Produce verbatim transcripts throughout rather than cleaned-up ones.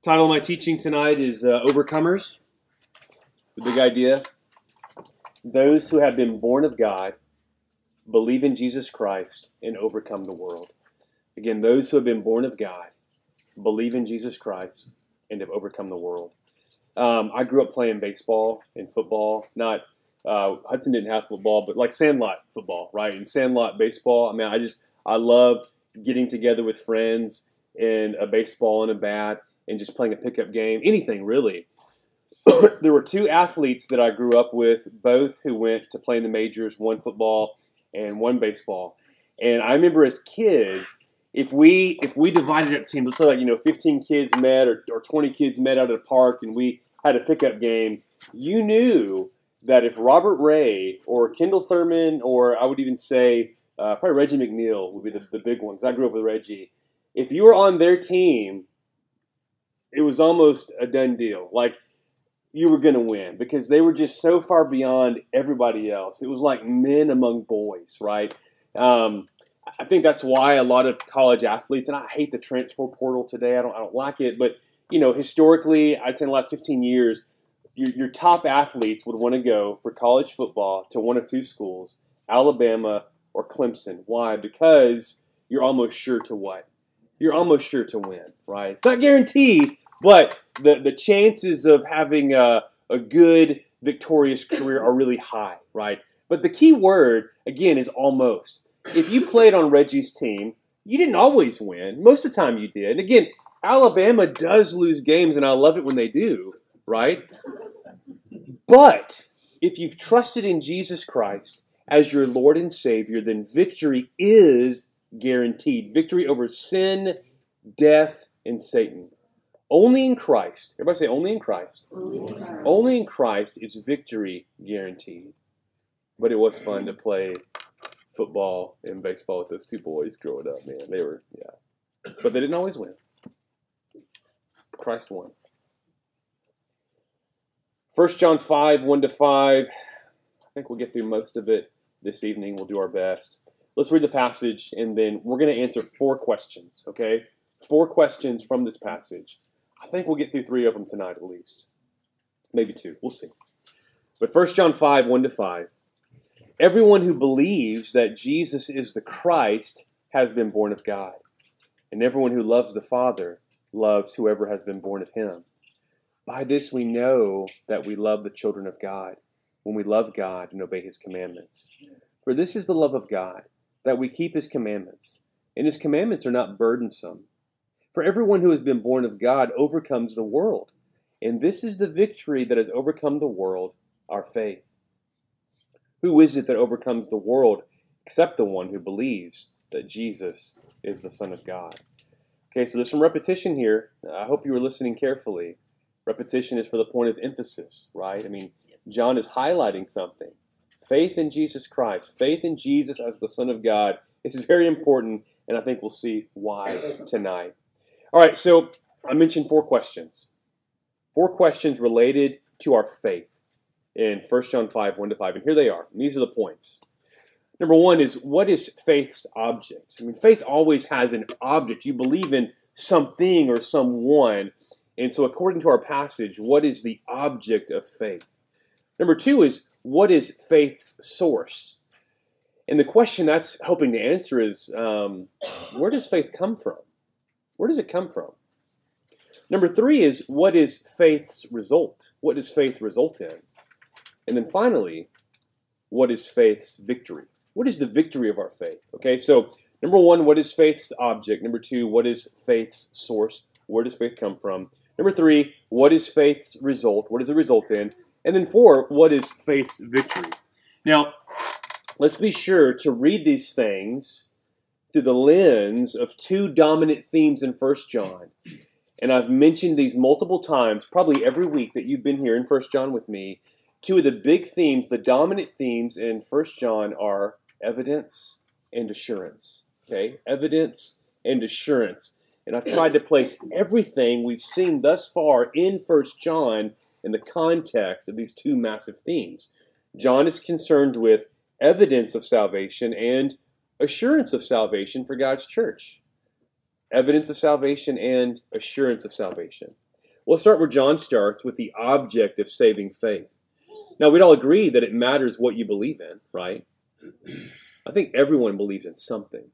Title of my teaching tonight is uh, Overcomers. The big idea. Those who have been born of God, believe in Jesus Christ, and overcome the world. Again, those who have been born of God, believe in Jesus Christ, and have overcome the world. Um, I grew up playing baseball and football. Not uh, Hudson didn't have football, but like Sandlot football, right? And Sandlot baseball. I mean, I just I love getting together with friends in a baseball and a bat and just playing a pickup game. Anything really. There were two athletes that I grew up with, both who went to play in the majors, one football and one baseball. And I remember as kids, if we if we divided up teams, let's say like, you know, fifteen kids met or, or twenty kids met out at a park and we had a pickup game, you knew that if Robert Ray or Kendall Thurman or I would even say uh, probably Reggie McNeil would be the, the big ones. I grew up with Reggie. If you were on their team, it was almost a done deal. Like, you were going to win because they were just so far beyond everybody else. It was like men among boys, right? Um, I think that's why a lot of college athletes, and I hate the transfer portal today. I don't, I don't like it, but you know, historically, I'd say in the last fifteen years, your, your top athletes would want to go for college football to one of two schools, Alabama or Clemson. Why? Because you're almost sure to what? You're almost sure to win, right? It's not guaranteed, but the, the chances of having a, a good, victorious career are really high, right? But the key word, again, is almost. If you played on Reggie's team, you didn't always win. Most of the time you did. And again, Alabama does lose games, and I love it when they do, right? But if you've trusted in Jesus Christ as your Lord and Savior, then victory is guaranteed. Victory over sin, death, and Satan. Only in Christ, everybody say only in Christ. Only in Christ. Only in Christ is victory guaranteed. But it was fun to play football and baseball with those two boys growing up, man. They were, yeah. But they didn't always win. Christ won. First John five, one to five. I think we'll get through most of it this evening. We'll do our best. Let's read the passage, and then we're going to answer four questions, okay? Four questions from this passage. I think we'll get through three of them tonight at least. Maybe two. We'll see. But First John five, one to five. Everyone who believes that Jesus is the Christ has been born of God. And everyone who loves the Father loves whoever has been born of him. By this we know that we love the children of God, when we love God and obey his commandments. For this is the love of God, that we keep his commandments. And his commandments are not burdensome. For everyone who has been born of God overcomes the world. And this is the victory that has overcome the world, our faith. Who is it that overcomes the world except the one who believes that Jesus is the Son of God? Okay, so there's some repetition here. I hope you were listening carefully. Repetition is for the point of emphasis, right? I mean, John is highlighting something. Faith in Jesus Christ, faith in Jesus as the Son of God is very important, and I think we'll see why tonight. All right, so I mentioned four questions. Four questions related to our faith in First John five, one to five. And here they are. And these are the points. Number one is, what is faith's object? I mean, faith always has an object. You believe in something or someone. And so according to our passage, what is the object of faith? Number two is, what is faith's source? And the question that's hoping to answer is, um, where does faith come from? Where does it come from? Number three is, what is faith's result? What does faith result in? And then finally, what is faith's victory? What is the victory of our faith? Okay, so number one, what is faith's object? Number two, what is faith's source? Where does faith come from? Number three, what is faith's result? What does it result in? And then four, what is faith's victory? Now, let's be sure to read these things through the lens of two dominant themes in First John. And I've mentioned these multiple times, probably every week that you've been here in First John with me. Two of the big themes, the dominant themes in First John are evidence and assurance. Okay, evidence and assurance. And I've tried to place everything we've seen thus far in First John in the context of these two massive themes. John is concerned with evidence of salvation and assurance of salvation for God's church. Evidence of salvation and assurance of salvation. We'll start where John starts, with the object of saving faith. Now, we'd all agree that it matters what you believe in, right? I think everyone believes in something,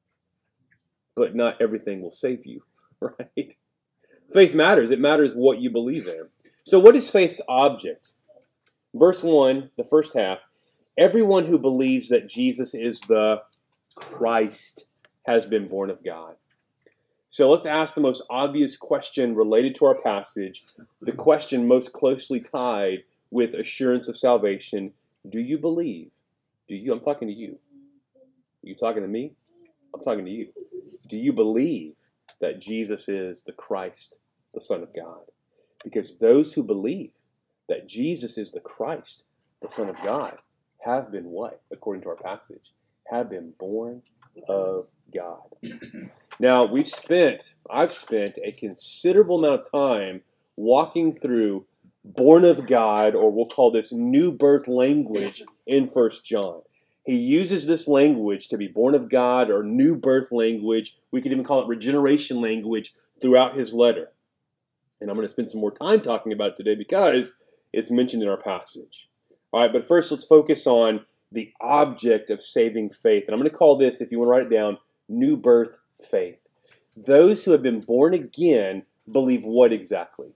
but not everything will save you, right? Faith matters. It matters what you believe in. So what is faith's object? Verse one, the first half, everyone who believes that Jesus is the Christ has been born of God. So let's ask the most obvious question related to our passage, the question most closely tied with assurance of salvation. Do you believe? Do you? I'm talking to you. Are you talking to me? I'm talking to you. Do you believe that Jesus is the Christ, the Son of God? Because those who believe that Jesus is the Christ, the Son of God, have been what? According to our passage, have been born of God. Now, we've spent, I've spent a considerable amount of time walking through born of God, or we'll call this new birth language in First John. He uses this language to be born of God, or new birth language. We could even call it regeneration language throughout his letter. And I'm going to spend some more time talking about it today because it's mentioned in our passage. All right, but first let's focus on the object of saving faith. And I'm going to call this, if you want to write it down, new birth faith. Those who have been born again believe what exactly?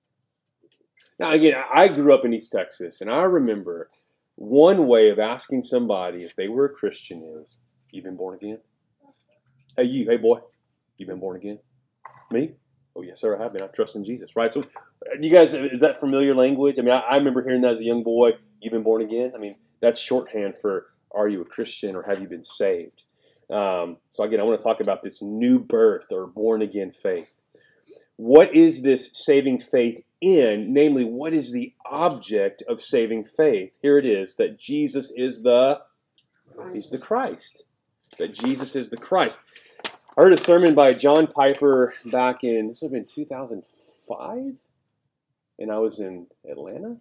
Now, again, I grew up in East Texas, and I remember one way of asking somebody if they were a Christian is, you been born again? Hey, you, hey, boy, you been born again? Me? Oh, yes, sir, I have been. I trust in Jesus, right? So, you guys, is that familiar language? I mean, I, I remember hearing that as a young boy, you've been born again? I mean, that's shorthand for, are you a Christian or have you been saved? Um, so, again, I want to talk about this new birth or born again faith. What is this saving faith in? Namely, what is the object of saving faith? Here it is, that Jesus is the, he's the Christ. That Jesus is the Christ. I heard a sermon by John Piper back in, this would have been two thousand five, and I was in Atlanta.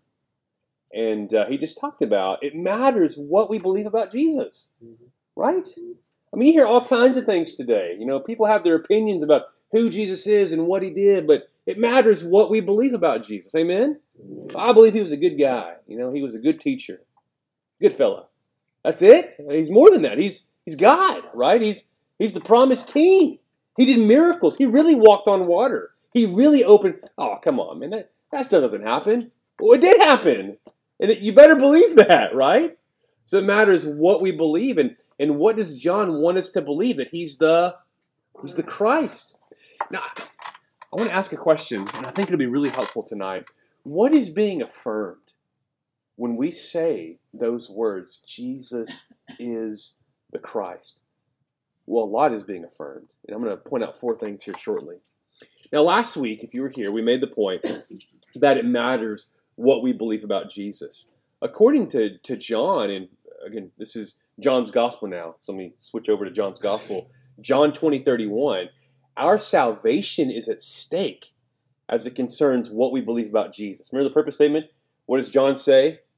And uh, he just talked about, it matters what we believe about Jesus, right? I mean, you hear all kinds of things today. You know, people have their opinions about who Jesus is and what he did, but it matters what we believe about Jesus. Amen? I believe he was a good guy. You know, he was a good teacher. Good fellow. That's it. He's more than that. He's he's God, right? He's he's the promised king. He did miracles. He really walked on water. He really opened. Oh, come on, man. That, that stuff doesn't happen. Well, it did happen. And it, you better believe that, right? So it matters what we believe. And, and what does John want us to believe? That he's the, he's the Christ. Now, I want to ask a question, and I think it'll be really helpful tonight. What is being affirmed when we say those words, Jesus is the Christ? Well, a lot is being affirmed, and I'm going to point out four things here shortly. Now, last week, if you were here, we made the point that it matters what we believe about Jesus. According to, to John, and again, this is John's Gospel now, so let me switch over to John's Gospel. John twenty thirty-one. Our salvation is at stake as it concerns what we believe about Jesus. Remember the purpose statement? What does John say? Do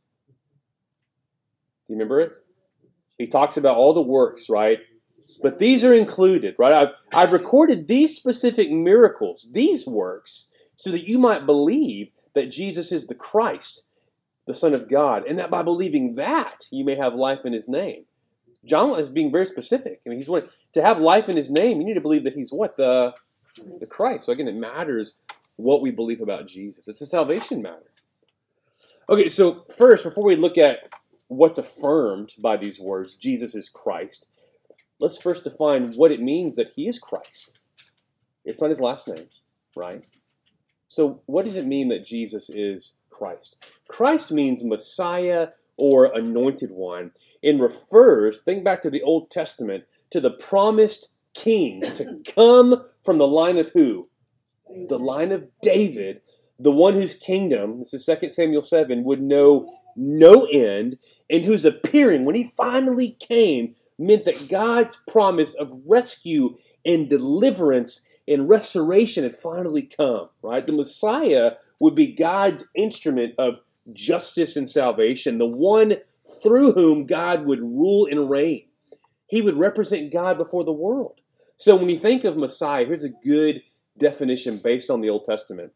you remember it? He talks about all the works, right? But these are included, right? I've, I've recorded these specific miracles, these works, so that you might believe that Jesus is the Christ, the Son of God, and that by believing that, you may have life in his name. John is being very specific. I mean, he's wanting to have life in his name. You need to believe that he's what? The, the Christ. So again, it matters what we believe about Jesus. It's a salvation matter. Okay, so first, before we look at what's affirmed by these words, Jesus is Christ, let's first define what it means that he is Christ. It's not his last name, right? So what does it mean that Jesus is Christ? Christ means Messiah or anointed one, and refers, think back to the Old Testament, to the promised king to come from the line of who? The line of David, the one whose kingdom, this is Second Samuel seven, would know no end, and whose appearing, when he finally came, meant that God's promise of rescue and deliverance and restoration had finally come, right? The Messiah would be God's instrument of justice and salvation, the one through whom God would rule and reign. He would represent God before the world. So when you think of Messiah, here's a good definition based on the Old Testament.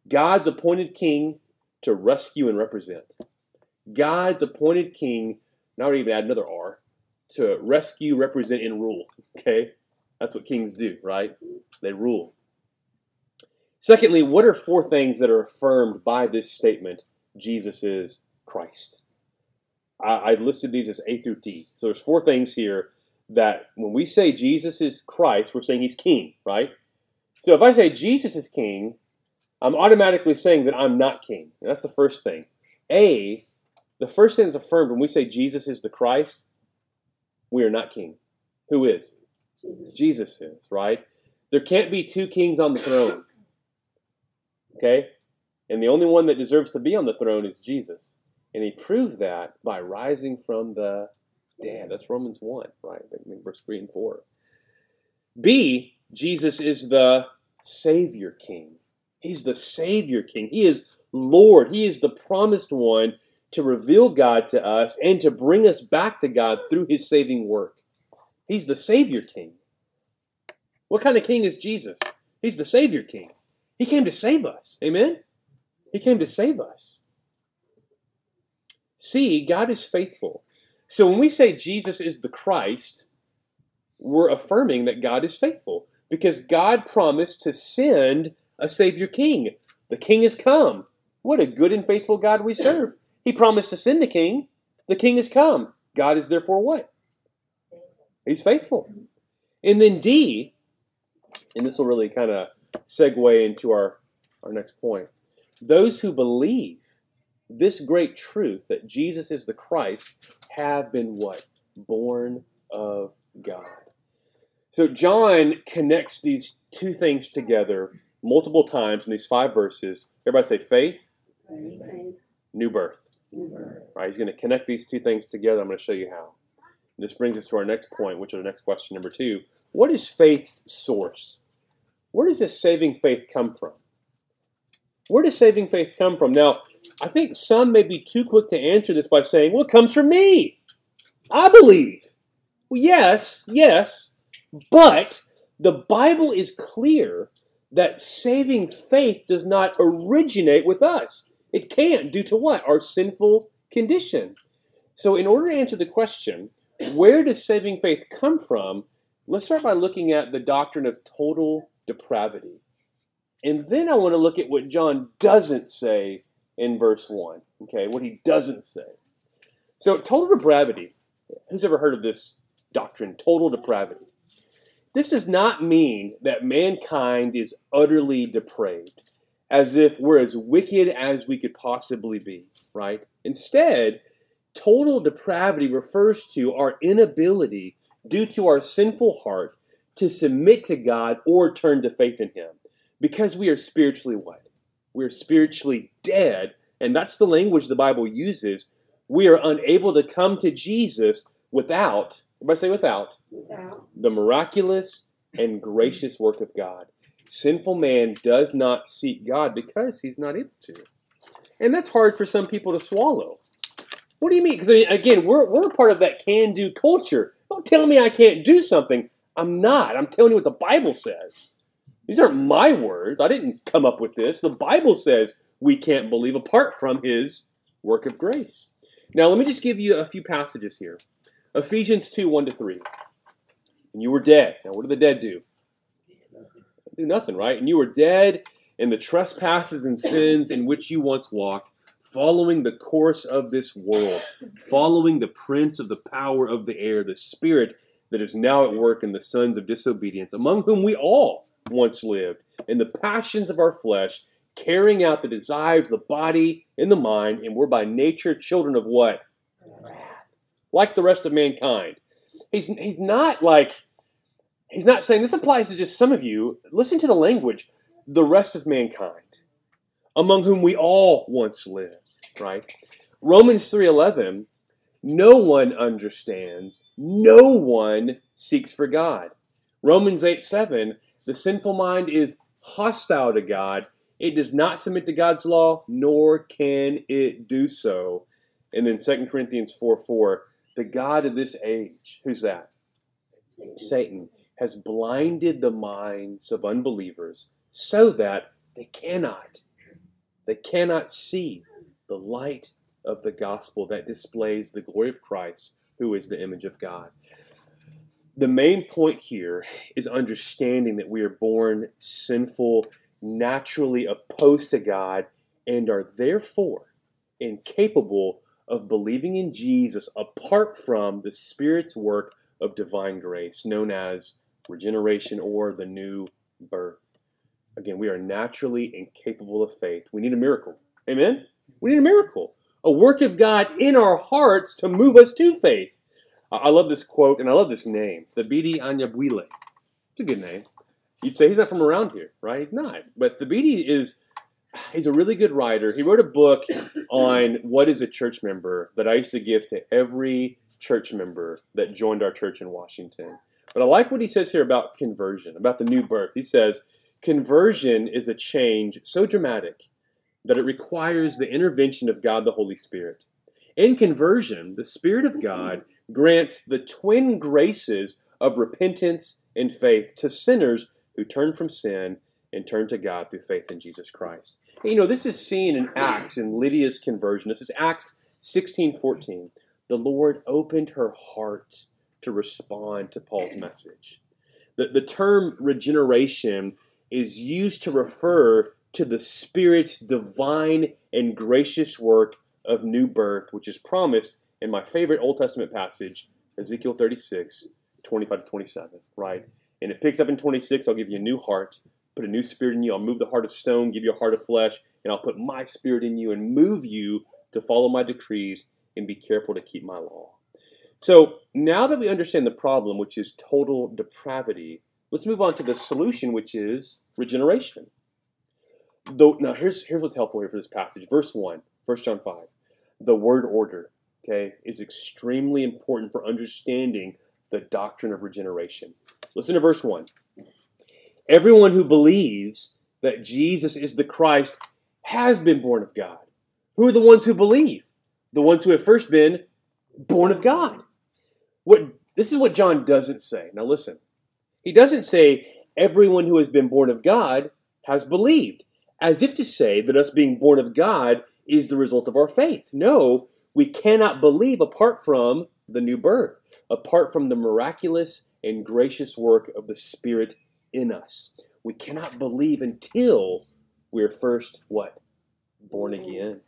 God's appointed king to rescue and represent. God's appointed king, now even add another R, to rescue, represent, and rule. Okay? That's what kings do, right? They rule. Secondly, what are four things that are affirmed by this statement, Jesus is Christ? I, I listed these as A through D. So there's four things here that when we say Jesus is Christ, we're saying he's king, right? So if I say Jesus is king, I'm automatically saying that I'm not king. And that's the first thing. A, the first thing that's affirmed when we say Jesus is the Christ, we are not king. Who is? Jesus, Jesus is, right? There can't be two kings on the throne. Okay? And the only one that deserves to be on the throne is Jesus. And he proved that by rising from the dead. That's Romans one, right? Verse three and four. B, Jesus is the Savior King. He's the Savior King. He is Lord. He is the promised one to reveal God to us and to bring us back to God through his saving work. He's the Savior King. What kind of king is Jesus? He's the Savior King. He came to save us. Amen? He came to save us. C, God is faithful. So when we say Jesus is the Christ, we're affirming that God is faithful because God promised to send a Savior King. The King has come. What a good and faithful God we serve. He promised to send a king. The king has come. God is therefore what? He's faithful. And then D, and this will really kind of segue into our, our next point. Those who believe this great truth that Jesus is the Christ have been what? Born of God. So John connects these two things together multiple times in these five verses. Everybody say faith, faith. New birth. New birth. Right, he's going to connect these two things together. I'm going to show you how. And this brings us to our next point, which is our next question, number two. What is faith's source? Where does this saving faith come from? Where does saving faith come from? Now, I think some may be too quick to answer this by saying, well, it comes from me. I believe. Well, yes, yes, but the Bible is clear that saving faith does not originate with us. It can't, due to what? Our sinful condition. So in order to answer the question, where does saving faith come from? Let's start by looking at the doctrine of total depravity. And then I want to look at what John doesn't say in verse one. Okay, what he doesn't say. So total depravity. Who's ever heard of this doctrine, total depravity? This does not mean that mankind is utterly depraved, as if we're as wicked as we could possibly be, right? Instead, total depravity refers to our inability, due to our sinful heart, to submit to God or turn to faith in him. Because we are spiritually what? We are spiritually dead, and that's the language the Bible uses. We are unable to come to Jesus without, everybody say without, without, the miraculous and gracious work of God. Sinful man does not seek God because he's not able to. And that's hard for some people to swallow. What do you mean? Because I mean, again, we're, we're part of that can-do culture. Don't tell me I can't do something. I'm not. I'm telling you what the Bible says. These aren't my words. I didn't come up with this. The Bible says we can't believe apart from his work of grace. Now, let me just give you a few passages here. Ephesians two, one to three. And you were dead. Now, what did the dead do? Do nothing, right? And you were dead in the trespasses and sins in which you once walked, following the course of this world, following the prince of the power of the air, the spirit that is now at work in the sons of disobedience, among whom we all once lived, in the passions of our flesh, carrying out the desires of the body and the mind, and were by nature children of what? Wrath. Like the rest of mankind. He's, he's not like, he's not saying, this applies to just some of you. Listen to the language. The rest of mankind, among whom we all once lived, right? Romans three eleven, no one understands, no one seeks for God. Romans eight seven, the sinful mind is hostile to God. It does not submit to God's law, nor can it do so. And then Second Corinthians four four, the God of this age, who's that? Satan. Satan has blinded the minds of unbelievers so that they cannot They cannot see the light of the gospel that displays the glory of Christ, who is the image of God. The main point here is understanding that we are born sinful, naturally opposed to God, and are therefore incapable of believing in Jesus apart from the Spirit's work of divine grace, known as regeneration or the new birth. Again, we are naturally incapable of faith. We need a miracle. Amen? We need a miracle. A work of God in our hearts to move us to faith. I love this quote, and I love this name. Thabiti Anyabwile. It's a good name. You'd say he's not from around here, right? He's not. But Thabiti is, he's a really good writer. He wrote a book on what is a church member that I used to give to every church member that joined our church in Washington. But I like what he says here about conversion, about the new birth. He says, conversion is a change so dramatic that it requires the intervention of God the Holy Spirit. In conversion, the Spirit of God grants the twin graces of repentance and faith to sinners who turn from sin and turn to God through faith in Jesus Christ. And, you know, this is seen in Acts, in Lydia's conversion. This is Acts sixteen fourteen. The Lord opened her heart to respond to Paul's message. The, the term regeneration is used to refer to the Spirit's divine and gracious work of new birth, which is promised in my favorite Old Testament passage, Ezekiel thirty-six, twenty-five to twenty-seven, right? And it picks up in twenty-six, I'll give you a new heart, put a new spirit in you, I'll move the heart of stone, give you a heart of flesh, and I'll put my spirit in you and move you to follow my decrees and be careful to keep my law. So now that we understand the problem, which is total depravity, let's move on to the solution, which is regeneration. Though, now here's, here's what's helpful here for this passage. Verse one, First John five. The word order, okay, is extremely important for understanding the doctrine of regeneration. Listen to verse one. Everyone who believes that Jesus is the Christ has been born of God. Who are the ones who believe? The ones who have first been born of God. What this is what John doesn't say. Now listen. He doesn't say everyone who has been born of God has believed, as if to say that us being born of God is the result of our faith. No, we cannot believe apart from the new birth, apart from the miraculous and gracious work of the Spirit in us. We cannot believe until we're first, what? Born again.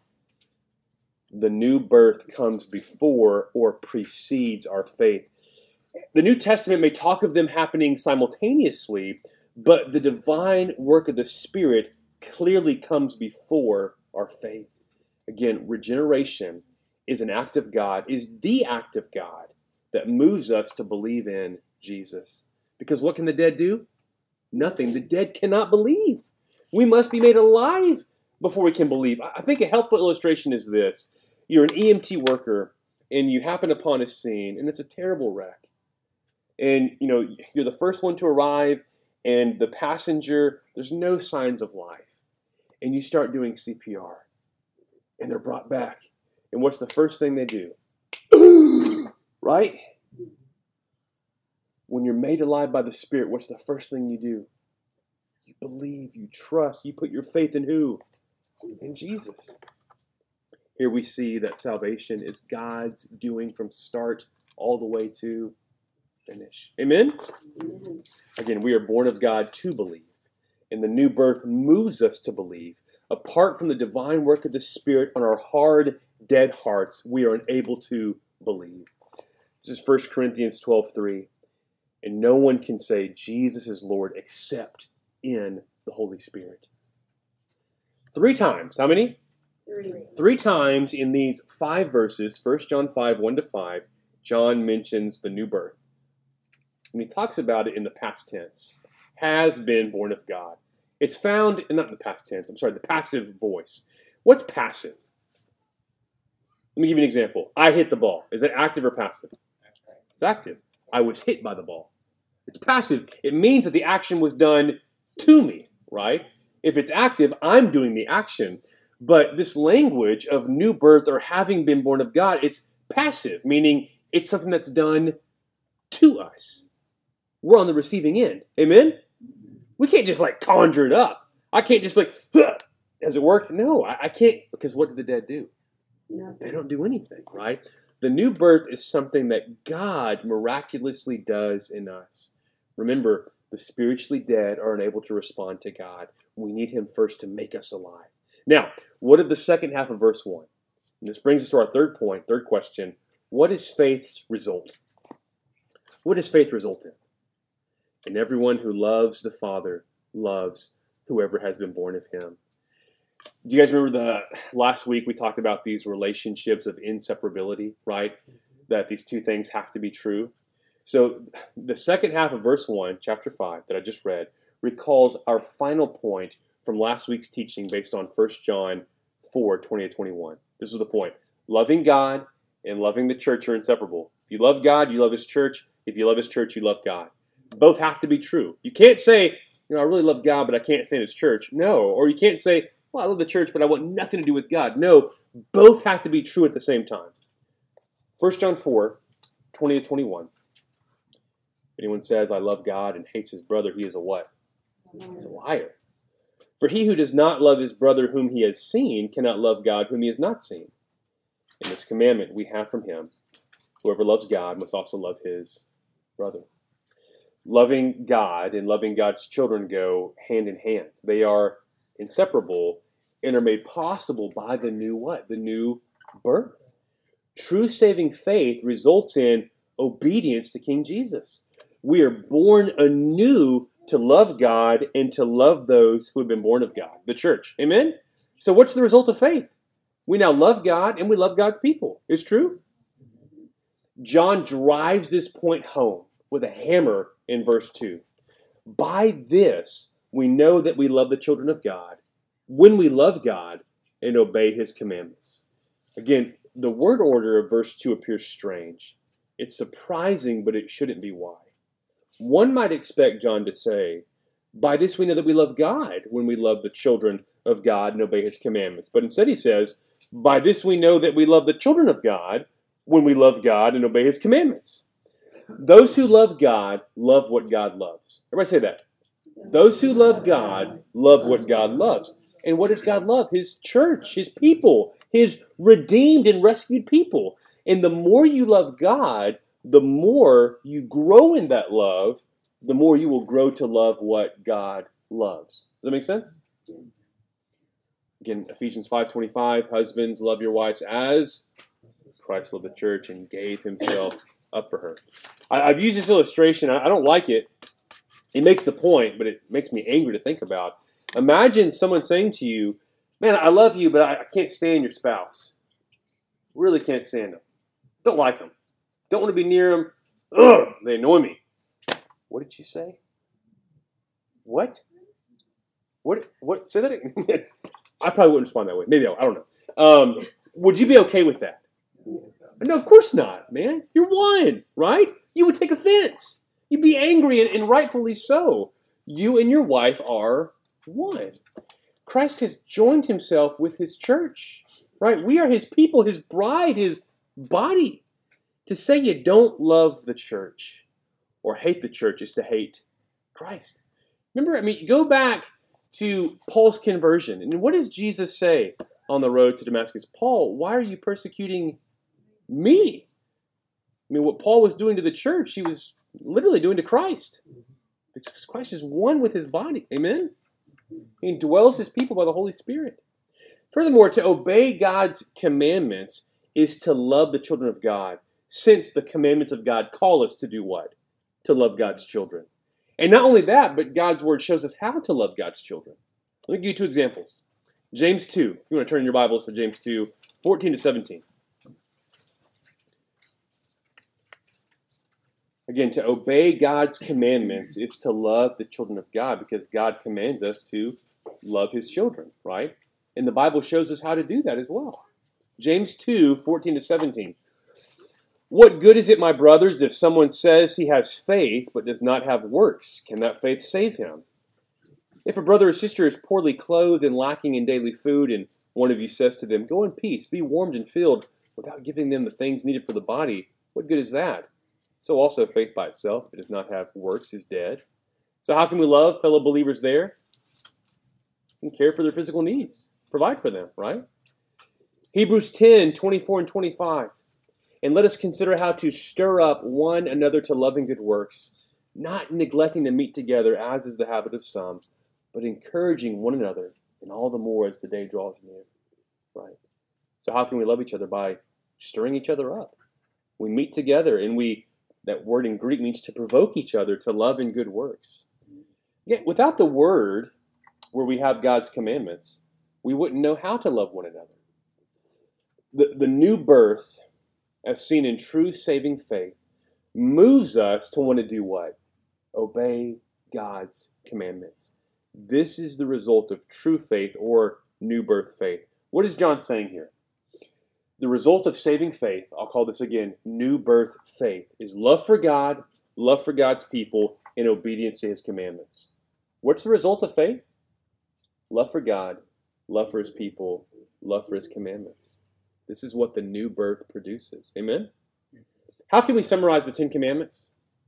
The new birth comes before or precedes our faith. The New Testament may talk of them happening simultaneously, but the divine work of the Spirit clearly comes before our faith. Again, regeneration is an act of God, is the act of God that moves us to believe in Jesus. Because what can the dead do? Nothing. The dead cannot believe. We must be made alive before we can believe. I think a helpful illustration is this. You're an E M T worker, and you happen upon a scene, and it's a terrible wreck. And, you know, you're the first one to arrive, and the passenger, there's no signs of life. And you start doing C P R. And they're brought back. And what's the first thing they do? Right? When you're made alive by the Spirit, what's the first thing you do? You believe, you trust, you put your faith in who? In Jesus. Here we see that salvation is God's doing from start all the way to finish. Amen? Amen? Again, we are born of God to believe. And the new birth moves us to believe. Apart from the divine work of the Spirit on our hard, dead hearts, we are unable to believe. This is First Corinthians twelve three. And no one can say Jesus is Lord except in the Holy Spirit. Three times. How many? Three. Three times in these five verses, First John five, one to five, John mentions the new birth. And he talks about it in the past tense. Has been born of God. It's found, not in the past tense, I'm sorry, the passive voice. What's passive? Let me give you an example. I hit the ball. Is that active or passive? It's active. I was hit by the ball. It's passive. It means that the action was done to me, right? If it's active, I'm doing the action. But this language of new birth or having been born of God, it's passive, meaning it's something that's done to us. We're on the receiving end. Amen? We can't just like conjure it up. I can't just like, huh, Has it worked? No, I, I can't, because what do the dead do? No. They don't do anything, right? The new birth is something that God miraculously does in us. Remember, the spiritually dead are unable to respond to God. We need him first to make us alive. Now, what did the second half of verse one? And this brings us to our third point, third question. What is faith's result? What does faith result in? And everyone who loves the Father loves whoever has been born of him. Do you guys remember the last week we talked about these relationships of inseparability, right? That these two things have to be true. So the second half of verse one, chapter five, that I just read, recalls our final point from last week's teaching based on First John four, twenty to twenty-one. This is the point. Loving God and loving the church are inseparable. If you love God, you love his church. If you love his church, you love God. Both have to be true. You can't say, you know, I really love God, but I can't stand his church. No. Or you can't say, well, I love the church, but I want nothing to do with God. No. Both have to be true at the same time. First John four, twenty to twenty-one. If anyone says, I love God and hates his brother, he is a what? He's a liar. For he who does not love his brother whom he has seen cannot love God whom he has not seen. And this commandment we have from him. Whoever loves God must also love his brother. Loving God and loving God's children go hand in hand. They are inseparable and are made possible by the new what? The new birth. True saving faith results in obedience to King Jesus. We are born anew to love God and to love those who have been born of God, the church. Amen? So what's the result of faith? We now love God and we love God's people. It's true? John drives this point home with a hammer in verse two. By this, we know that we love the children of God when we love God and obey his commandments. Again, the word order of verse two appears strange. It's surprising, but it shouldn't be why. One might expect John to say, by this we know that we love God when we love the children of God and obey his commandments. But instead he says, by this we know that we love the children of God when we love God and obey his commandments. Those who love God love what God loves. Everybody say that. Those who love God love what God loves. And what does God love? His church, his people, his redeemed and rescued people. And the more you love God, the more you grow in that love, the more you will grow to love what God loves. Does that make sense? Again, Ephesians five twenty-five, husbands, love your wives as Christ loved the church and gave himself up for her. I, I've used this illustration. I, I don't like it. It makes the point, but it makes me angry to think about. Imagine someone saying to you, man, I love you, but I, I can't stand your spouse. Really can't stand them. Don't like them. Don't want to be near them. Ugh, they annoy me. What did you say? What? What? What? Say that again. I probably wouldn't respond that way. Maybe I, I don't know. Um, would you be okay with that? No, of course not, man. You're one, right? You would take offense. You'd be angry, and, and rightfully so. You and your wife are one. Christ has joined himself with his church, right? We are his people, his bride, his body. To say you don't love the church or hate the church is to hate Christ. Remember, I mean, go back to Paul's conversion. And what does Jesus say on the road to Damascus? Paul, why are you persecuting me? I mean, what Paul was doing to the church, he was literally doing to Christ. Because Christ is one with his body. Amen? He dwells his people by the Holy Spirit. Furthermore, to obey God's commandments is to love the children of God, since the commandments of God call us to do what? To love God's children. And not only that, but God's word shows us how to love God's children. Let me give you two examples. James two. If you want to turn your Bibles to James two, fourteen to seventeen. Again, to obey God's commandments is to love the children of God, because God commands us to love his children, right? And the Bible shows us how to do that as well. James two, fourteen to seventeen. What good is it, my brothers, if someone says he has faith but does not have works? Can that faith save him? If a brother or sister is poorly clothed and lacking in daily food, and one of you says to them, go in peace, be warmed and filled, without giving them the things needed for the body, what good is that? So also faith by itself, if it does not have works, is dead. So how can we love fellow believers there? And care for their physical needs. Provide for them, right? Hebrews ten, twenty-four and twenty-five. And let us consider how to stir up one another to love and good works, not neglecting to meet together, as is the habit of some, but encouraging one another, and all the more as the day draws near. Right? So how can we love each other? By stirring each other up. We meet together, and we, that word in Greek means to provoke each other to love and good works. Yet without the word, where we have God's commandments, we wouldn't know how to love one another. The, the new birth, as seen in true saving faith, moves us to want to do what? Obey God's commandments. This is the result of true faith or new birth faith. What is John saying here? The result of saving faith, I'll call this again, new birth faith, is love for God, love for God's people, and obedience to his commandments. What's the result of faith? Love for God, love for his people, love for his commandments. This is what the new birth produces. Amen? How can we summarize the Ten Commandments?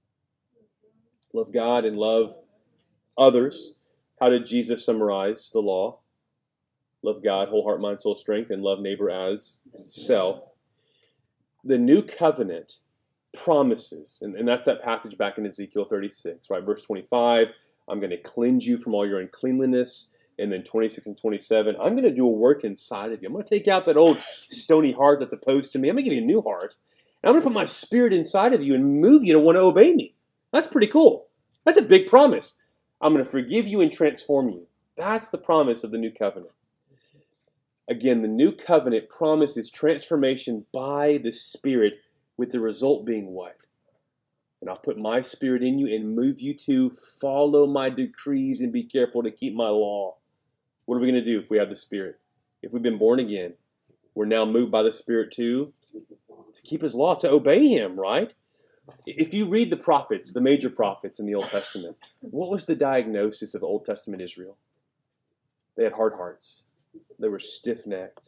Love God and love others. How did Jesus summarize the law? Love God, whole heart, mind, soul, strength, and love neighbor as self. The new covenant promises, and, and that's that passage back in Ezekiel thirty-six, right? Verse twenty-five, I'm going to cleanse you from all your uncleanliness. And then twenty-six and twenty-seven, I'm going to do a work inside of you. I'm going to take out that old stony heart that's opposed to me. I'm going to give you a new heart. And I'm going to put my spirit inside of you and move you to want to obey me. That's pretty cool. That's a big promise. I'm going to forgive you and transform you. That's the promise of the new covenant. Again, the new covenant promises transformation by the Spirit, with the result being what? And I'll put my Spirit in you and move you to follow my decrees and be careful to keep my law. What are we going to do if we have the Spirit? If we've been born again, we're now moved by the Spirit to, to keep his law, to obey him, right? If you read the prophets, the major prophets in the Old Testament, what was the diagnosis of Old Testament Israel? They had hard hearts. They were stiff-necked.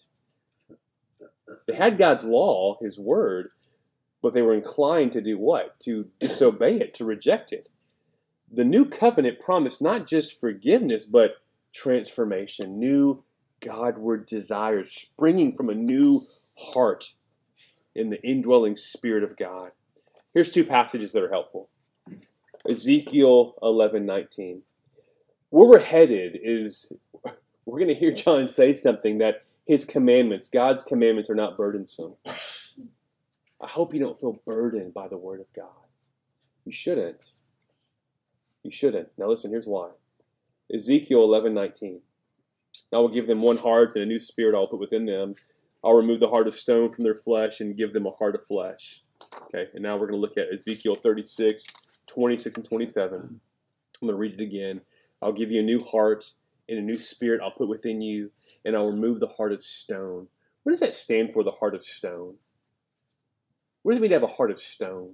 They had God's law, his word, but they were inclined to do what? To disobey it, to reject it. The new covenant promised not just forgiveness, but transformation, new Godward desires springing from a new heart in the indwelling Spirit of God. Here's two passages that are helpful. Ezekiel eleven nineteen. Where we're headed is, we're going to hear John say something that his commandments, God's commandments, are not burdensome. I hope you don't feel burdened by the Word of God. You shouldn't. You shouldn't. Now listen, here's why. Ezekiel eleven nineteen. I will give them one heart, and a new spirit I will put within them. I'll remove the heart of stone from their flesh and give them a heart of flesh. Okay, and now we're going to look at Ezekiel thirty-six, twenty-six, and twenty-seven. I'm going to read it again. I'll give you a new heart, and a new spirit I'll put within you, and I'll remove the heart of stone. What does that stand for, the heart of stone? What does it mean to have a heart of stone?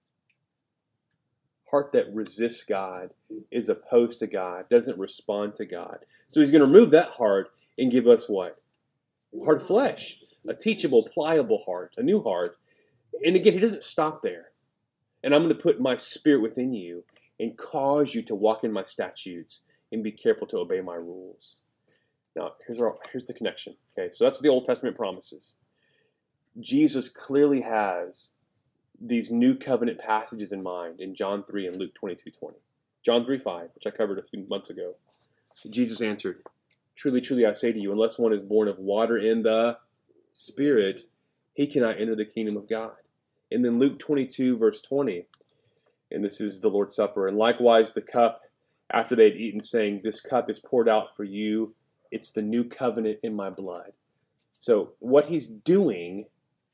Heart that resists God, is opposed to God, doesn't respond to God. So he's going to remove that heart and give us what? Heart of flesh. A teachable, pliable heart, a new heart. And again, he doesn't stop there. And I'm going to put my spirit within you and cause you to walk in my statutes and be careful to obey my rules. Now, here's, our, here's the connection. Okay, so that's what the Old Testament promises. Jesus clearly has these new covenant passages in mind in John three and Luke twenty-two twenty. John three five, which I covered a few months ago. Jesus answered, "Truly, truly, I say to you, unless one is born of water and the Spirit, he cannot enter the kingdom of God." And then Luke twenty-two, verse twenty, and this is the Lord's Supper. "And likewise the cup, after they had eaten, saying, This cup is poured out for you. It's the new covenant in my blood." So what he's doing,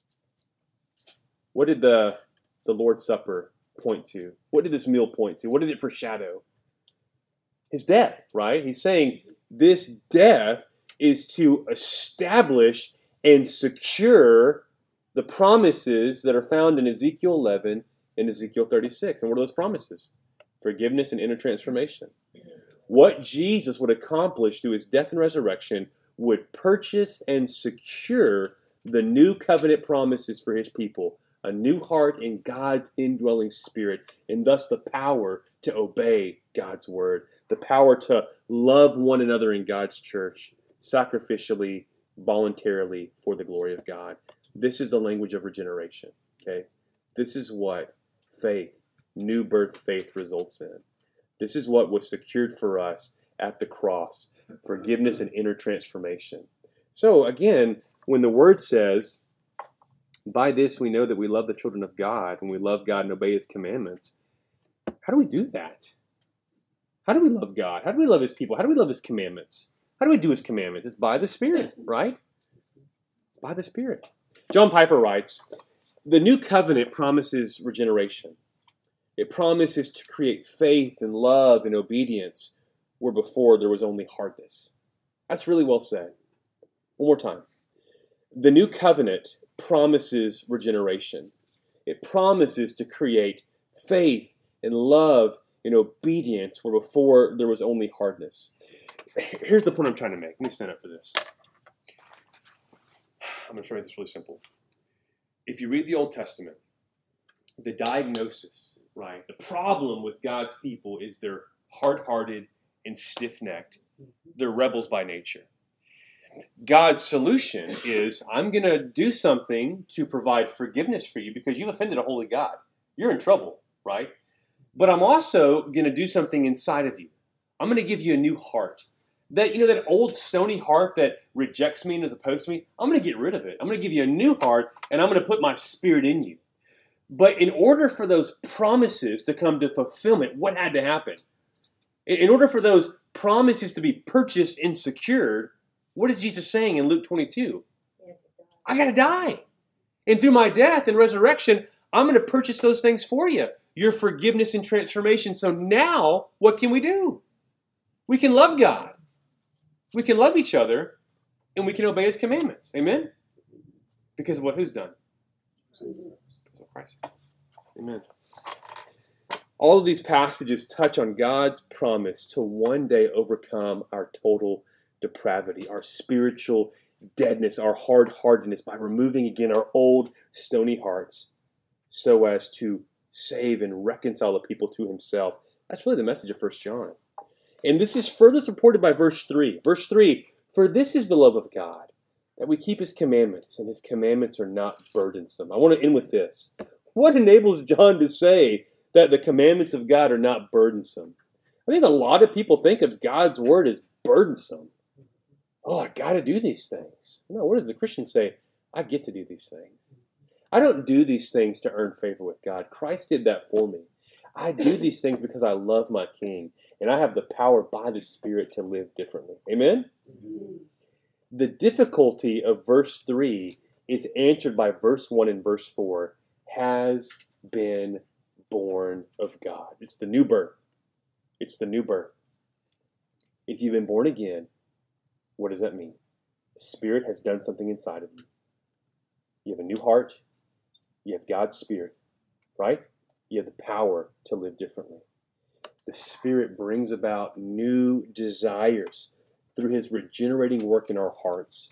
what did the, the Lord's Supper point to? What did this meal point to? What did it foreshadow? His death, right? He's saying this death is to establish and secure the promises that are found in Ezekiel eleven and Ezekiel thirty-six. And what are those promises? Forgiveness and inner transformation. What Jesus would accomplish through his death and resurrection would purchase and secure the new covenant promises for his people. A new heart in God's indwelling Spirit, and thus the power to obey God's word. The power to love one another in God's church. sacrificially, voluntarily for the glory of God. This is the language of regeneration, okay? This is what faith, new birth faith results in. This is what was secured for us at the cross, forgiveness and inner transformation. So again, when the word says, by this we know that we love the children of God, and we love God and obey his commandments, how do we do that? How do we love God? How do we love his people? How do we love his commandments? How do we do his commandments? It's by the Spirit, right? It's by the Spirit. John Piper writes, the new covenant promises regeneration. It promises to create faith and love and obedience where before there was only hardness. That's really well said. One more time. The new covenant promises regeneration. It promises to create faith and love and obedience where before there was only hardness. Here's the point I'm trying to make. Let me stand up for this. I'm going to try to make this really simple. If you read the Old Testament, the diagnosis, right, the problem with God's people is they're hard-hearted and stiff-necked. They're rebels by nature. God's solution is, I'm going to do something to provide forgiveness for you because you've offended a holy God. You're in trouble, right? But I'm also going to do something inside of you. I'm going to give you a new heart. That, you know, that old stony heart that rejects me and is opposed to me, I'm going to get rid of it. I'm going to give you a new heart, and I'm going to put my Spirit in you. But in order for those promises to come to fulfillment, what had to happen? In order for those promises to be purchased and secured, what is Jesus saying in Luke twenty-two? I got to die. And through my death and resurrection, I'm going to purchase those things for you. Your forgiveness and transformation. So now, what can we do? We can love God. We can love each other. And we can obey his commandments. Amen? Because of what who's done? Jesus. Because of Christ. Amen. All of these passages touch on God's promise to one day overcome our total depravity, our spiritual deadness, our hard-heartedness by removing again our old stony hearts so as to save and reconcile the people to himself. That's really the message of First John. And this is further supported by verse three. Verse three, for this is the love of God, that we keep his commandments, and his commandments are not burdensome. I want to end with this. What enables John to say that the commandments of God are not burdensome? I think a lot of people think of God's word as burdensome. Oh, I got to do these things. No, what does the Christian say? I get to do these things. I don't do these things to earn favor with God. Christ did that for me. I do these things because I love my King, and I have the power by the Spirit to live differently. Amen? Mm-hmm. The difficulty of verse three is answered by verse one and verse four, has been born of God. It's the new birth. It's the new birth. If you've been born again, what does that mean? The Spirit has done something inside of you. You have a new heart. You have God's Spirit, right? You have the power to live differently. The Spirit brings about new desires through his regenerating work in our hearts.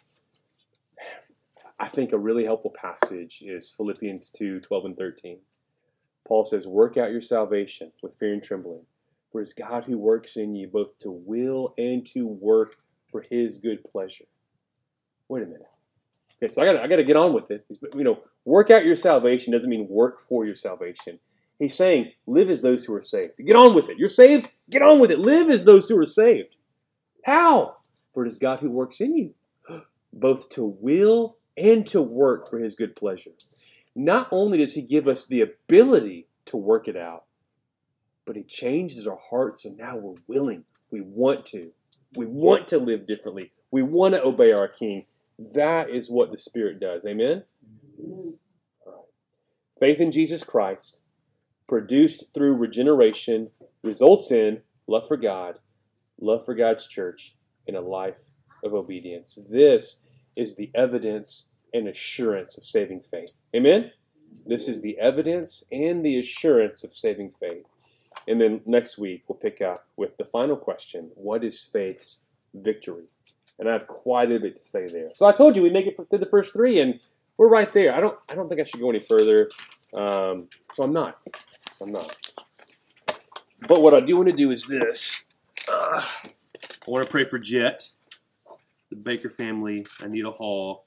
I think a really helpful passage is Philippians two, twelve and thirteen. Paul says, work out your salvation with fear and trembling, for it's God who works in you both to will and to work for his good pleasure. Wait a minute. Okay, so I got I got to get on with it. You know, work out your salvation doesn't mean work for your salvation. He's saying, live as those who are saved. Get on with it. You're saved? Get on with it. Live as those who are saved. How? For it is God who works in you, both to will and to work for his good pleasure. Not only does he give us the ability to work it out, but he changes our hearts, and now we're willing. We want to. We want to live differently. We want to obey our King. That is what the Spirit does. Amen? All right. Faith in Jesus Christ, produced through regeneration, results in love for God, love for God's church, and a life of obedience. This is the evidence and assurance of saving faith. Amen? This is the evidence and the assurance of saving faith. And then next week, we'll pick up with the final question. What is faith's victory? And I have quite a bit to say there. So I told you we'd make it through the first three, and we're right there. I don't I don't think I should go any further. Um, so I'm not. I'm not. But what I do want to do is this. Uh, I want to pray for Jet. the Baker family, Anita Hall.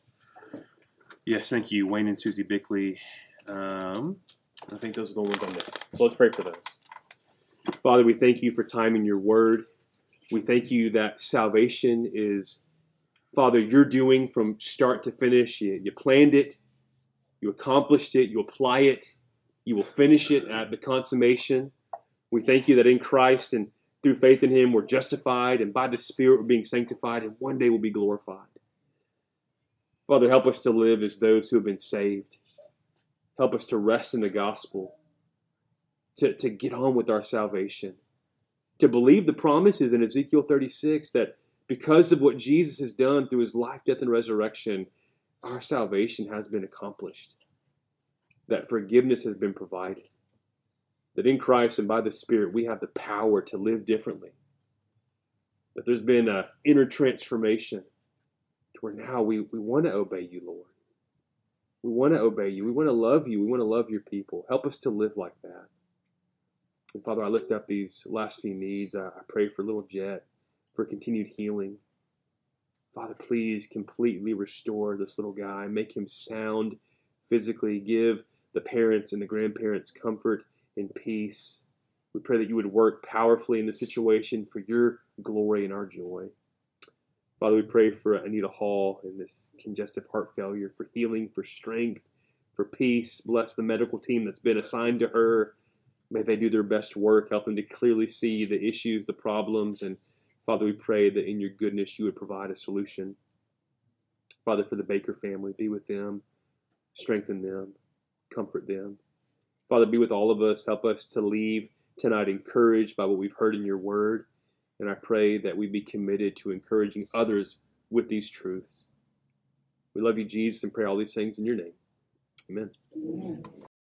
Yes, thank you, Wayne and Susie Bickley. Um, I think those are the ones on this. So let's pray for those. Father, we thank you for time in your word. We thank you that salvation is, Father, you're doing from start to finish. You, you planned it. You accomplished it. You apply it. You will finish it at the consummation. We thank you that in Christ and through faith in him, we're justified, and by the Spirit, we're being sanctified, and one day we'll be glorified. Father, help us to live as those who have been saved. Help us to rest in the gospel, to, to get on with our salvation, to believe the promises in Ezekiel thirty-six that because of what Jesus has done through his life, death, and resurrection, our salvation has been accomplished, that forgiveness has been provided, that in Christ and by the Spirit we have the power to live differently, that there's been an inner transformation to where now we, we want to obey you, Lord. We want to obey you. We want to love you. We want to love your people. Help us to live like that. And Father, I lift up these last few needs. I, I pray for little Jet, for continued healing. Father, please completely restore this little guy. Make him sound physically. Give the parents and the grandparents comfort and peace. We pray that you would work powerfully in the situation for your glory and our joy. Father, we pray for Anita Hall and this congestive heart failure, for healing, for strength, for peace. Bless the medical team that's been assigned to her. May they do their best work. Help them to clearly see the issues, the problems. And Father, we pray that in your goodness you would provide a solution. Father, for the Baker family, be with them, strengthen them, comfort them. Father, be with all of us. Help us to leave tonight encouraged by what we've heard in your word. And I pray that we be committed to encouraging others with these truths. We love you, Jesus, and pray all these things in your name. Amen. Amen.